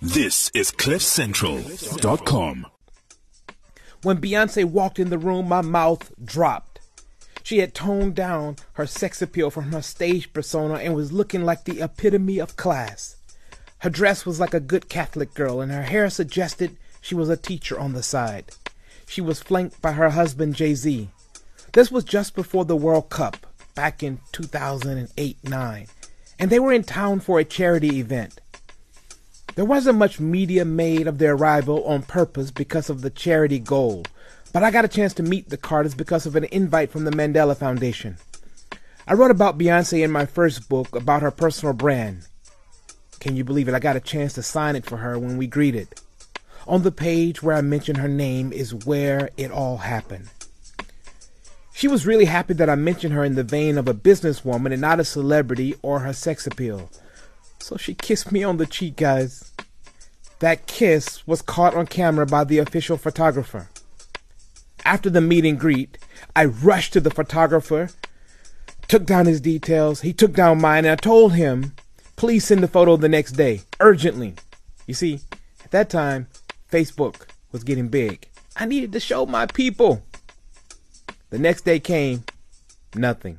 This is CliffCentral.com. When Beyonce walked in the room, my mouth dropped. She had toned down her sex appeal from her stage persona and was looking like the epitome of class. Her dress was like a good Catholic girl, and her hair suggested she was a teacher on the side. She was flanked by her husband, Jay-Z. This was just before the World Cup, back in 2008-09, and they were in town for a charity event. There wasn't much media made of their arrival on purpose because of the charity goal, but I got a chance to meet the Carters because of an invite from the Mandela Foundation. I wrote about Beyonce in my first book about her personal brand. Can you believe it? I got a chance to sign it for her when we greeted. On the page where I mention her name is where it all happened. She was really happy that I mentioned her in the vein of a businesswoman and not a celebrity or her sex appeal. So she kissed me on the cheek, guys. That kiss was caught on camera by the official photographer. After the meet and greet, I rushed to the photographer, took down his details, he took down mine, and I told him, please send the photo the next day, urgently. You see, at that time, Facebook was getting big. I needed to show my people. The next day came, nothing.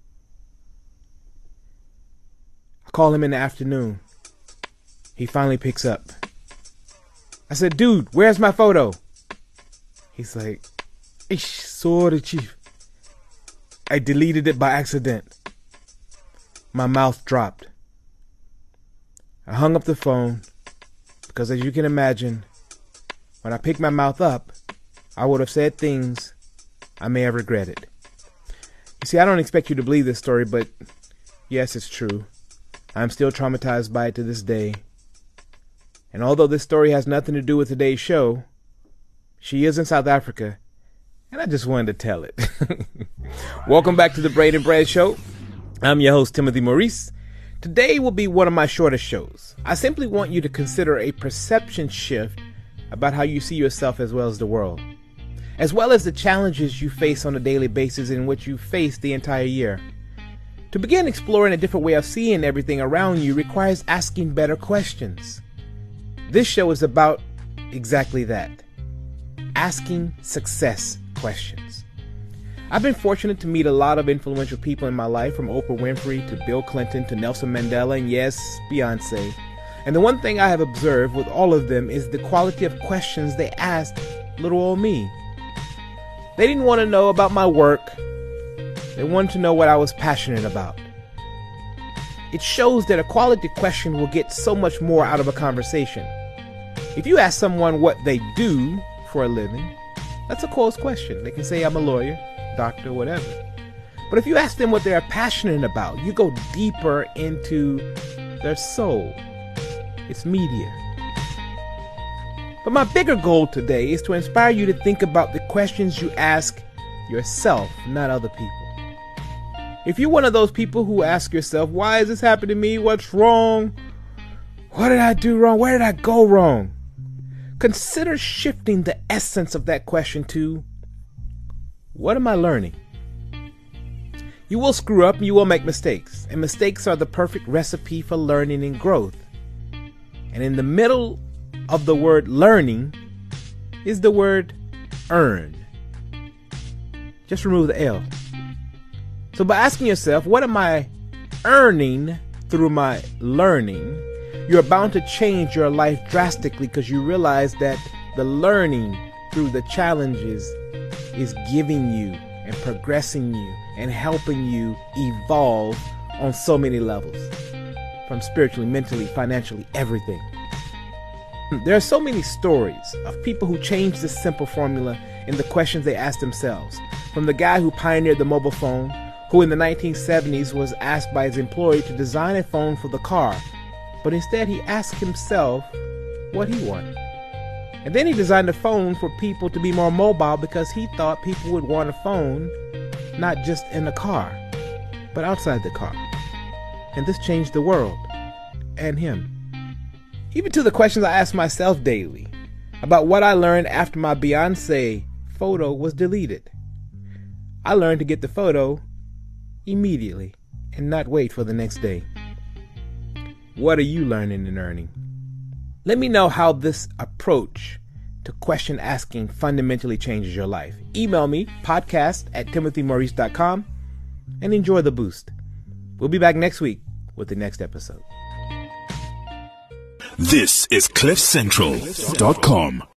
Call him in the afternoon. He finally picks up. I said, dude, where's my photo? He's like, sorry, chief. I deleted it by accident. My mouth dropped. I hung up the phone because, as you can imagine, when I picked my mouth up, I would have said things I may have regretted. You see, I don't expect you to believe this story, but yes, it's true. I'm still traumatized by it to this day. And although this story has nothing to do with today's show, she is in South Africa, and I just wanted to tell it. Welcome back to the Braid and Bread Show. I'm your host, Timothy Maurice. Today will be one of my shortest shows. I simply want you to consider a perception shift about how you see yourself as well as the world, as well as the challenges you face on a daily basis in which you face the entire year. To begin exploring a different way of seeing everything around you requires asking better questions. This show is about exactly that. Asking success questions. I've been fortunate to meet a lot of influential people in my life, from Oprah Winfrey to Bill Clinton to Nelson Mandela and yes, Beyonce. And the one thing I have observed with all of them is the quality of questions they asked little old me. They didn't want to know about my work. They wanted to know what I was passionate about. It shows that a quality question will get so much more out of a conversation. If you ask someone what they do for a living, that's a closed question. They can say, I'm a lawyer, doctor, whatever. But if you ask them what they are passionate about, you go deeper into their soul. It's media. But my bigger goal today is to inspire you to think about the questions you ask yourself, not other people. If you're one of those people who ask yourself, why is this happening to me? What's wrong? What did I do wrong? Where did I go wrong? Consider shifting the essence of that question to, what am I learning? You will screw up and you will make mistakes. And mistakes are the perfect recipe for learning and growth. And in the middle of the word learning is the word earn. Just remove the L. So by asking yourself, what am I earning through my learning, you're bound to change your life drastically because you realize that the learning through the challenges is giving you and progressing you and helping you evolve on so many levels, from spiritually, mentally, financially, everything. There are so many stories of people who changed this simple formula in the questions they asked themselves. From the guy who pioneered the mobile phone, who in the 1970s was asked by his employer to design a phone for the car, but instead he asked himself what he wanted. And then he designed a phone for people to be more mobile because he thought people would want a phone not just in the car, but outside the car. And this changed the world and him. Even to the questions I ask myself daily about what I learned after my Beyonce photo was deleted. I learned to get the photo immediately and not wait for the next day. What are you learning and earning? Let me know how this approach to question asking fundamentally changes your life. Email me, podcast@timothymaurice.com, and enjoy the boost. We'll be back next week with the next episode. This is CliffCentral.com.